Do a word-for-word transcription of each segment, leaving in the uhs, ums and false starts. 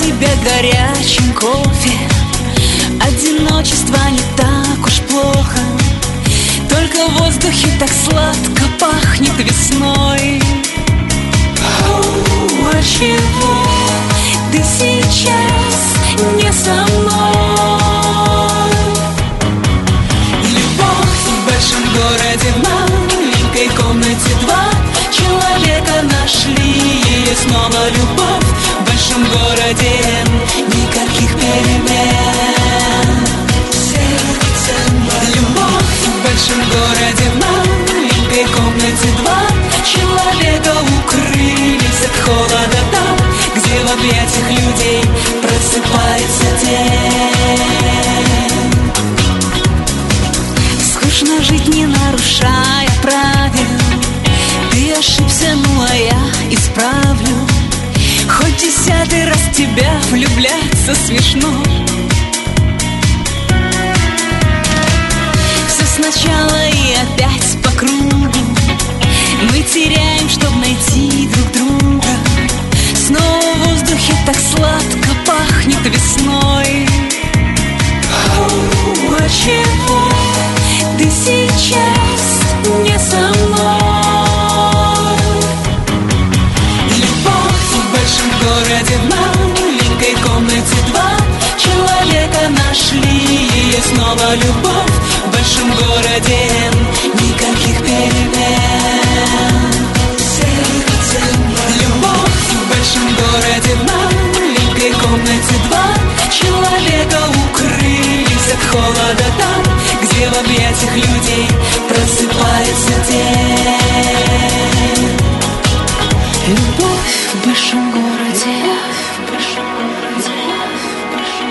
тебя горячим кофе. Одиночество не так уж плохо, только в воздухе так сладко пахнет весной. А чего ты сейчас не со мной? Любовь в большом городе, в маленькой комнате два человека нашли. И снова любовь в большом городе, никаких перемен. Любовь в большом городе, в маленькой комнате два человека укрылись от холода там, где в объятиях людей просыпается день. Скучно жить, не нарушая правил. Ты ошибся, ну а я исправлю. Хоть десятый раз в тебя влюбляться смешно. Все сначала и опять по кругу. Мы теряем, чтоб найти друг друга. Снова в воздухе так сладко пахнет весной. А чего ты сейчас не со мной? Любовь в большом городе, в маленькой комнате два человека нашли. И снова любовь в большом городе, никаких перемен. Любовь в большом городе, в маленькой комнате два человека укрылись от холода там, где в объятиях людей просыпается день. Любовь в большом городе, в большом городе, в большом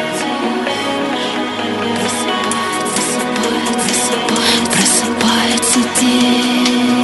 городе просыпается день.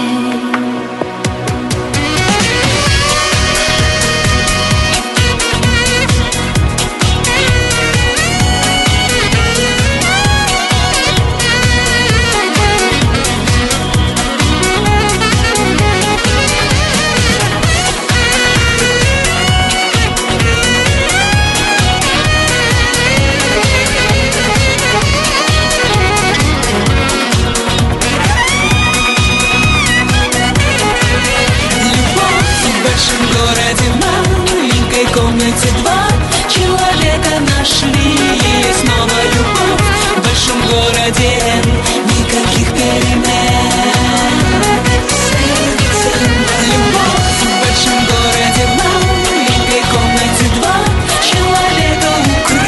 Комнате два человека нашли. И снова любовь в большом городе, никаких перемен. Любовь в большом городе, в маленькой комнате два человека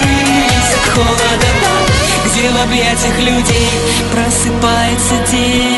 укрылись от холода там, где в объятиях людей просыпается день.